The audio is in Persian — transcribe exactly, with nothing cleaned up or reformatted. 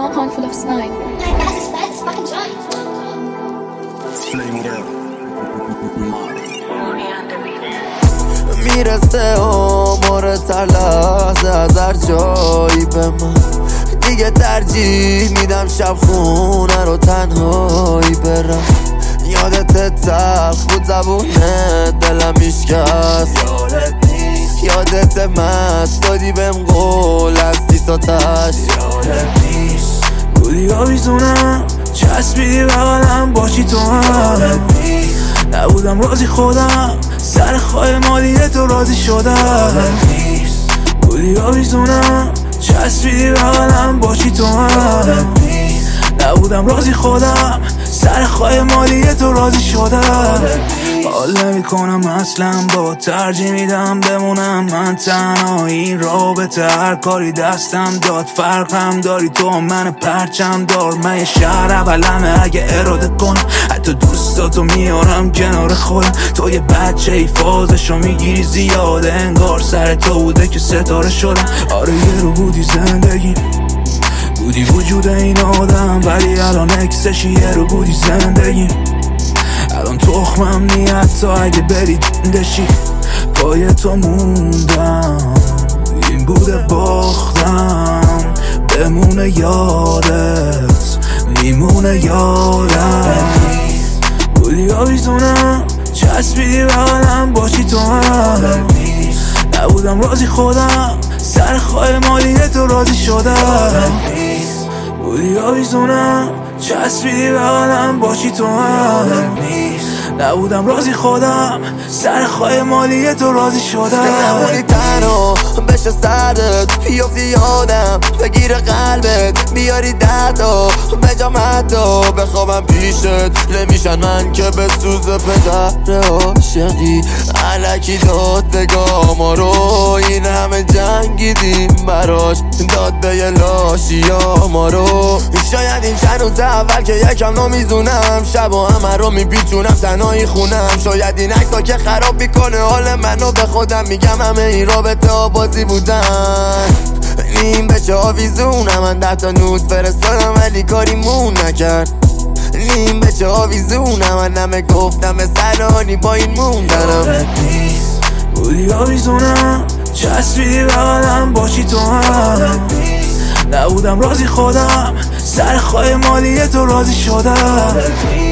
small handful of slime. میرسه عمر تر لحظه از هر جایی به من، دیگه ترجیح میدم شب خونه رو تنهایی برم. یادت تلخ بود زبونه دلم میشکست، یادت نیست. یادت مست دادی بهم قول هستی تا تش، یادت نیست. بودی آویزونم چسبیدی بغلم باشی تو هم، نبودم راضی خودم سر خواهی مالیه تو راضی شدم. بودی آویزونم چسبیدی بغلم باشی تو هم، نبودم راضی خودم سر خواهی مالیه تو راضی شدم. حال نمی کنم اصلا با ترجیح میدم بمونم من تنها. این رابطه هر کاری دستم داد فرقم داری تو من پرچم دار. من یه شهر اولمه اگه اراده کنم، حتی دوستاتو میارم کنار خودم. تو یه بچه ای فازشو میگیری زیاده، انگار سر تو بوده که ستاره شدم. آره یه رو بودی زندگی، بودی وجود این آدم، ولی الان اکسشی. یه رو بودی زندگی، الان تخمم نیت تا اگه بری دشی. پای تو موندم این بوده باختم، بمونه یادت میمونه یادم. بودی آویزونم چسبیدی بغلم باشی تو هم، نبودم راضی خودم سر خواهی مالیه تو راضی شدم. بودی آویزونم چسبیدی بغلم باشی تو هم، نبودم راضی خودم سر خواهی مالیه تو راضی شدم. نمونی تنها بشه سردت بیافتی یادم، بگیر قلبت بیاری دردا به جام حتی بخوابم پیشت. نمیشن من که به سوز پدر عاشقی علکی داد بگاه ما رو. این همه جنگیدیم براش داد به یه لاشی ما رو. شاید این چند روز اول که یکم نمیزونم، شب و همه رو میپیچونم تنهایی خونم. شاید این عکس ها که خراب میکنه حال منو، به خودم میگم همه این رابطه ها بازی بودن. نیم بچه آویزونم من ده تا نود فرستادم ولی کاریمون نکرد. نیم بچه آویزونم من همه گفتم سرانی با این موندنم. بودی آویزونم چسبیدی بغلم باشی تو هم، نبودم راضی خودم سر خواهی مالیه تو راضی شدم.